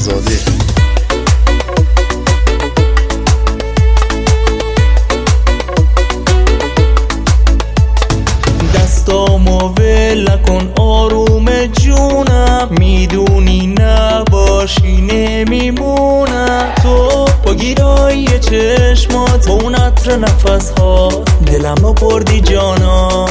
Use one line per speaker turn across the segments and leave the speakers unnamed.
زاده.
دستامو ول نکن آروم جونم، میدونی نباشی نمیمونم. تو با گیرایی چشمات، با اون عطر نفس ها دلمو بردی جانا.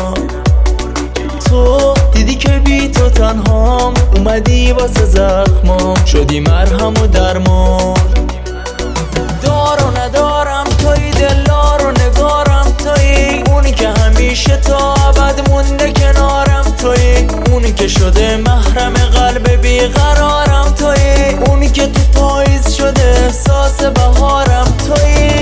تو دیدی که بی تو تنهام، اومدی واسه زخمام، شدی مرهم و درمان. دار و ندارم توی، دلار و نگارم توی، اونی که همیشه تا ابد مونده کنارم توی، اونی که شده محرم قلب بیقرارم توی، اونی که تو پاییز شده احساس بهارم توی.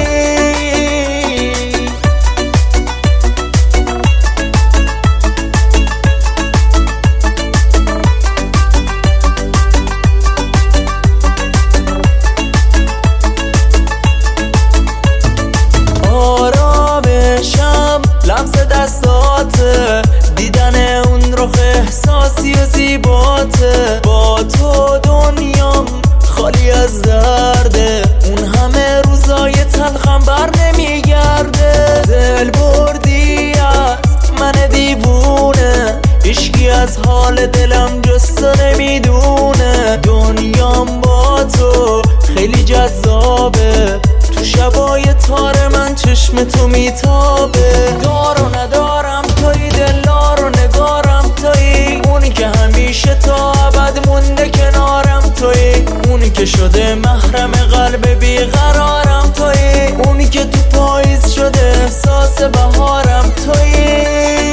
لمس دستاته، دیدن اون رخ احساسی و زیباته. با تو دنیام خالی از درده، اون همه روزای تلخم بر نمیگرده. دل بردی از من دیوونه، هیچکی از حال دلم جز تو نمیدونه. دنیام با تو خیلی جذابه، تو شبای تار من چشم تو میتابه. دار و ندارم توی، دلار و نگارم توی، اونی که همیشه تا ابد مونده کنارم توی، اونی که شده محرم قلب بیقرارم توی، اونی که تو پاییز شده احساس بهارم توی.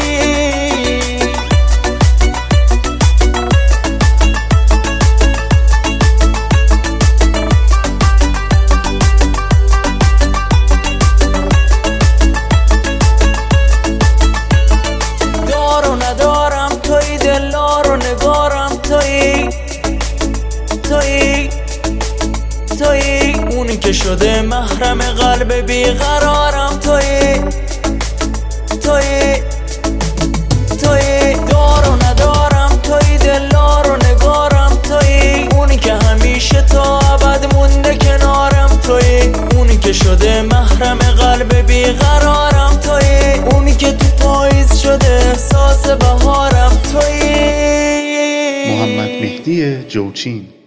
توی اونی که شده محرم قلب بیقرارم توی. دار و ندارم توی، دلار و نگارم توی، اونی که همیشه تا ابد مونده کنارم توی، اونی که شده محرم قلب بیقرارم توی، اونی که تو پاییز شده احساس بهارم توی.
محمد مهدی جوچین.